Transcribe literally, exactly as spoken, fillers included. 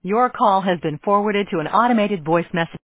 Your call has been forwarded to an automated voice message.